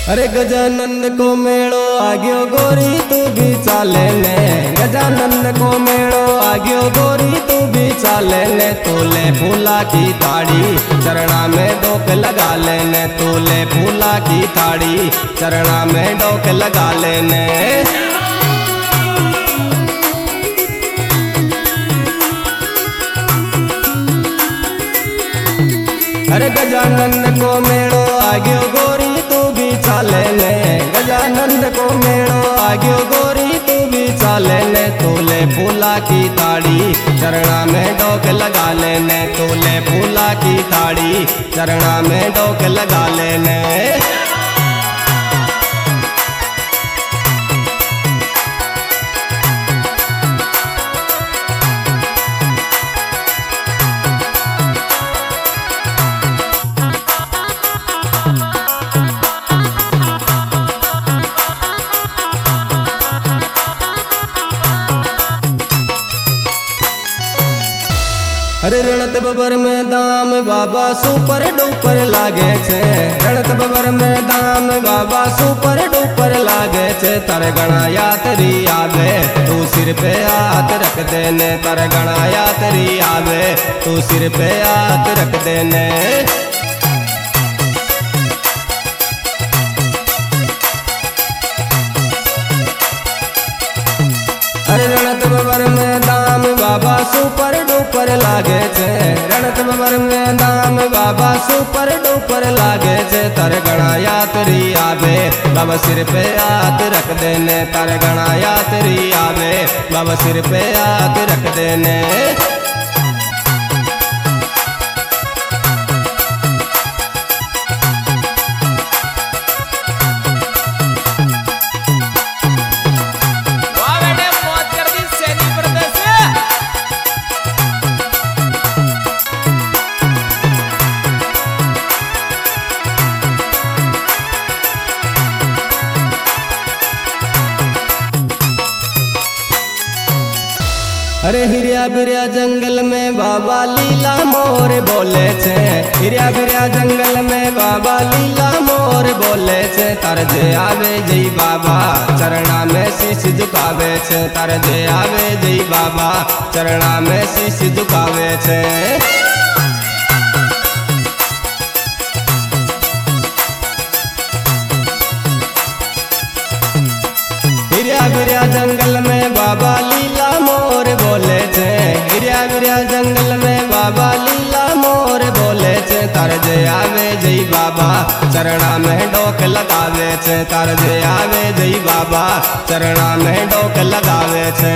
अरे गजानंद को मेड़ो आग्यो गोरी तू भी चाले ने, गजानंद को मेड़ो आग्यो गोरी तू भी चाले ने। तोले फूला की ताड़ी चरणा में डोक लगा लेने, तोले फूला की ताड़ी चरणा में डोक लगा लेने। अरे गजानंद को मेड़ो आग्यो गोरी तू भी चाले ने, गजानंद को मेड़ो आग्यो गोरी तू भी चाले ने। तोले फूला की ताड़ी चरणा में डोक लगा लेने, तोले फूला की ताड़ी चरणा में डोक लगा लेने। अरे रणत बबर में दाम बाबा सुपर डुपर लागे छे, रणत बबर में दाम बाबा सुपर डुपर लागे छे। तारे गणा यात्री आवे तू सिर पे हाथ रख देने, तारे गणा यात्री आवे तू सिर पे हाथ रख देने। अरे रणत बबर में दाम बाबा सुपर डुपर लागे छे, रणत बबर में दाम बाबा सुपर डुपर लागे छे। तारे गणा यात्री आवे बाबा सिर पे हाथ रख देने, तारे गणा यात्री आवे बाबा सिर पे हाथ रख देने। अरे हिरिया बिरिया जंगल में बाबा लीला मोर बोले छे, हिरिया बिरिया जंगल में बाबा लीला मोर बोले छे। तार जे आवे जय बाबा चरणा में शीश झुकावे छे, तार जे आवे जय बाबा चरणा में शीश झुकावे छे। हिरिया बिरिया जंगल में बाबा लीला मोर बोले छे, हिरिया बिरिया जंगल में बाबा लीला मोर बोले छे। तार जे आवे जय बाबा चरणा में डोक लगावे छे, तार जे आवे जय बाबा चरणा में डोक लगावे छे।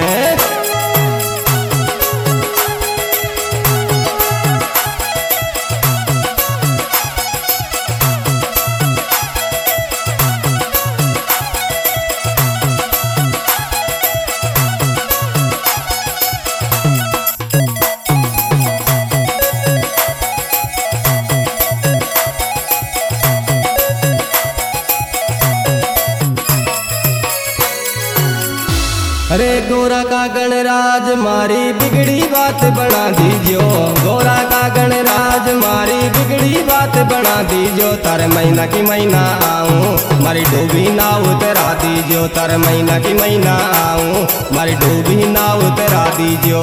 अरे गोरा का गणराज मारी बिगड़ी बात बना दीजियो, गोरा का गणराज मारी बिगड़ी बात बना दीजियो। तार महीना की महीना आऊं मारी डूबी नाव उतरा दीजियो, तार महीना की महीना आऊं मारी डूबी नाव उतरा दीजियो।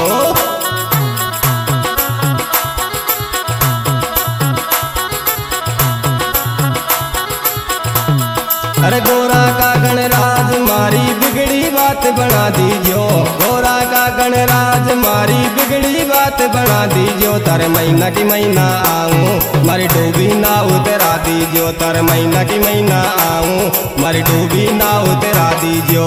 अरे गोरा का गणराज मारी बिगड़ी बात बना दीजियो, गोरा का गणराज मारी बिगड़ी बात बना दीजियो। तार महीना की महीना आऊं मारी डूबी नाव उतरा दीजियो, तार महीना की महीना आऊं मारी डूबी नाव उतरा दीजियो।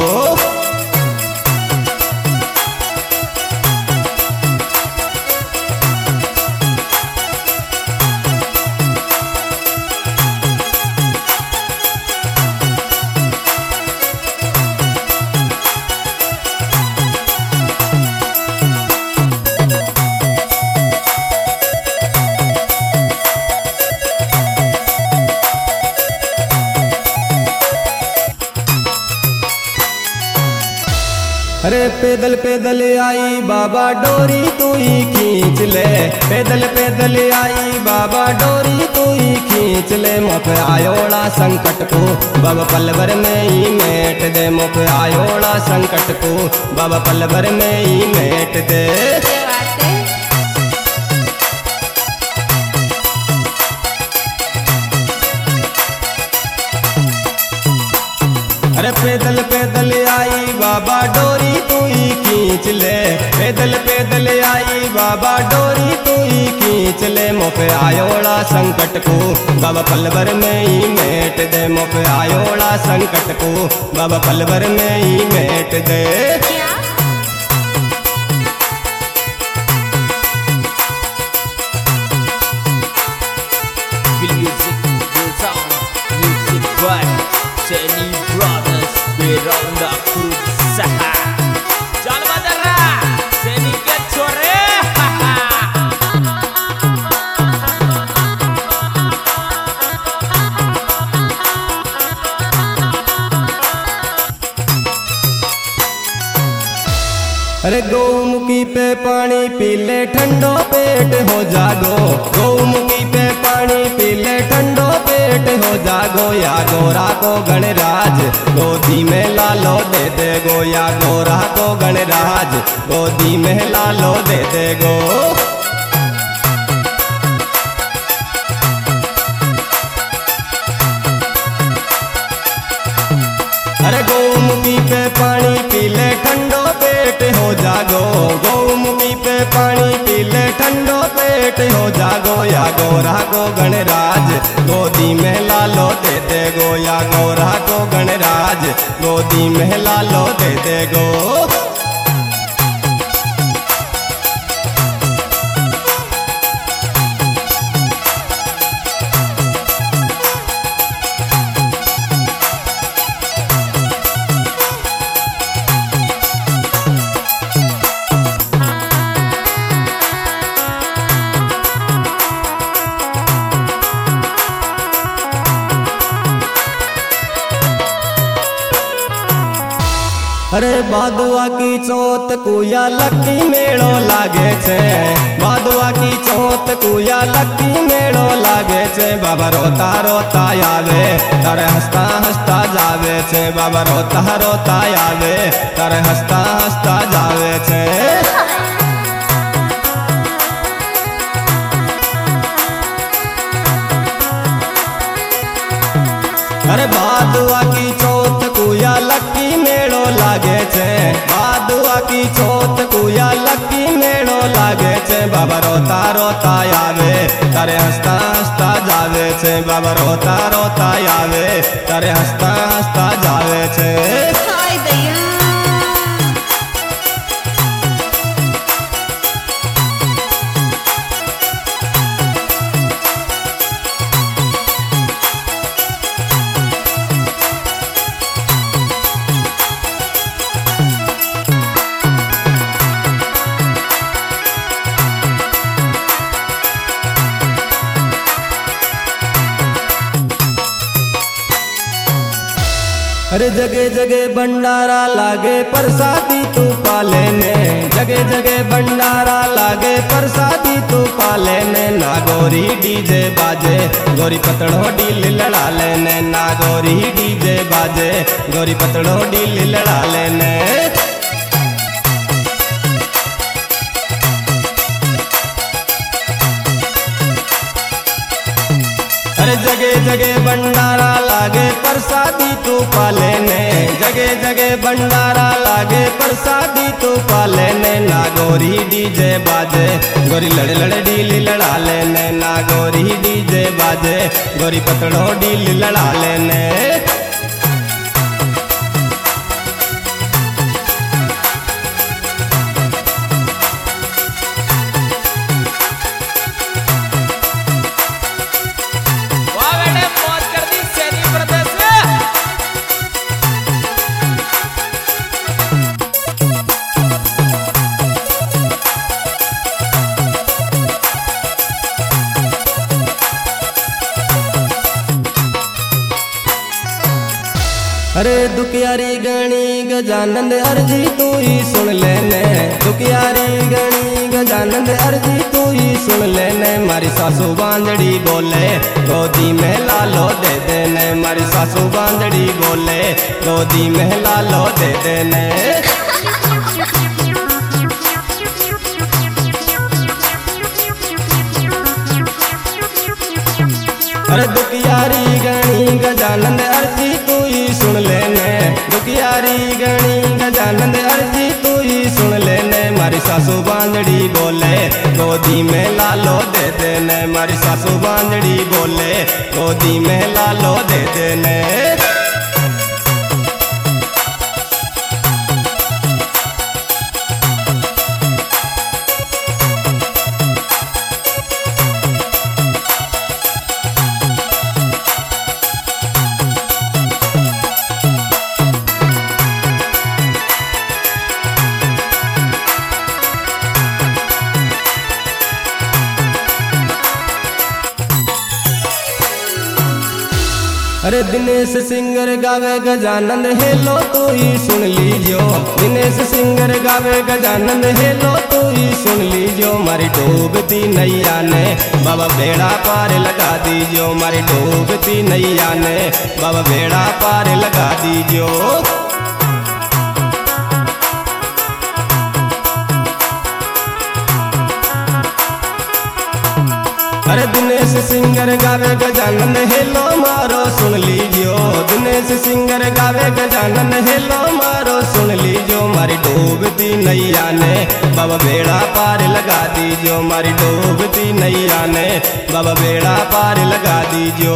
अरे पैदल पैदल आई बाबा डोरी तू ही खींच ले, पैदल पैदल आई बाबा डोरी तू ही खींच ले। मुख आयोड़ा संकट को बाबा पल भर में ही मेट दे, मुख आयोड़ा संकट को बाबा पल भर में ही मेट दे। अरे पैदल पैदल आई बाबा डोरी तू ही खींच ले, पैदल पैदल आई बाबा डोरी तू ही खींच ले। मुख आयोड़ा संकट को बाबा पल भर में ही मेट दे, मुख आयोड़ा संकट को बाबा पल भर में ही मेट दे। Seni Brothers Beronda Kursaha Jangan Madara Seni Kecore अरे गौमुखी पे पानी पी ले ठंडो पेट हो जागो, गौमुखी पे पानी पी ले ठंडो पेट हो जागो। या गोरा को गणराज गोदी में लालो दे दे गो, या गोरा को गणराज गोदी में लालो दे दे गो। अरे गौमुखी पे पानी पी ले ठंडो पेट हो जागो, गौमुखी पे पानी पी ले ठंडो पेट हो जागो। या गोरा को गणराज गोदी में लालो दे दे गो, या गोरा को गणराज गोदी में लालो दे दे गो। अरे बादुआ की चोत कुया लक्की मेड़ो लागे छे, बादुआ की चोत कुया लक्की मेड़ो लागे छे। बाबा रोता रोता आवे तारे हंसता हंसता जावे छे, बाबा रोता रोता आवे तारे हंसता हंसता जावे छे। अरे बादुआ की चोत कुया लक्की मेड़ो लागे छे, बादुआ की चोत कुया लक्की मेड़ो लागे छे। बाबा रोता रोता आवे तारे हंसता हंसता जावे छे, बाबा रोता रोता आवे तारे हंसता हंसता जावे छे। अरे जगह जगह भंडारा लागे प्रसादी तू पाले ने, जगह जगह भंडारा लागे प्रसादी तू पाले ने। ना गोरी डीजे बाजे गोरी पतड़ो डील लड़ा लेने, ना गोरी डीजे बाजे गोरी पतड़ो डील लड़ा लेने। अरे जगह जगह भंडारा लागे प्रसादी तू पाले ने, जगह जगह भंडारा लागे प्रसादी तू पाले ने। ना गोरी डीजे बाजे गोरी लड़ लड़ डील लड़ा लेने, ना गोरी डीजे बाजे गोरी पतड़ो डील लड़ा लेने। अरे दुखियारी गणी गजानंद अर्जी तू ही सुन लेने, दुखियारी गणी गजानंद अर्जी तू ही सुन लेने। मारी सासू बांदड़ी बोले गोदी में लालो दे देने, मारी सासू बांदड़ी बोले गोदी में लालो दे देने। अरे दुखियारी गणी गजानंद अर्जी तू ही सुन लेने, दुखियारी गणी गजानंद अर्जी तू ही सुन लेने। मारी सासू बांदड़ी बोले गोदी में लालो दे देने, मारी सासू बांदड़ी बोले गोदी में लालो दे देने। अरे दिनेश सिंगर गावे गजानंद हेलो तू ही सुन लीजियो, दिनेश सिंगर गावे गजानंद हेलो तू ही सुन लीजियो। मारी डूबती नैया ने बाबा बेड़ा पार लगा दीजियो, मारी डूबती नैया ने बाबा बेड़ा पार लगा दीजियो। अरे दिनेश सिंगर गावे गजानंद हेलो मारो सुन लीजियो, दिनेश सिंगर गावे गजानंद हेलो मारो सुन लीजियो। मारी डूबती नैया ने बाबा बेड़ा पार लगा दीजियो, मारी डूबती नैया ने बाबा बेड़ा पार लगा दीजियो।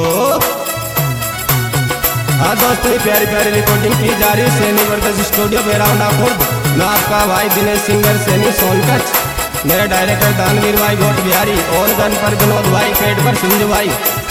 हाँ दोस्तों, प्यारी प्यारी रिकॉर्डिंग की जा रही सैनी वर्कर्स स्टूडियो बेरावना खुर्द। मैं आपका भाई दिनेश सिंगर सैनी सोनकच, मेरे डायरेक्टर दानवीर भाई गोट बिहारी और गन पर विनोद भाई, पेट पर सिंधु भाई।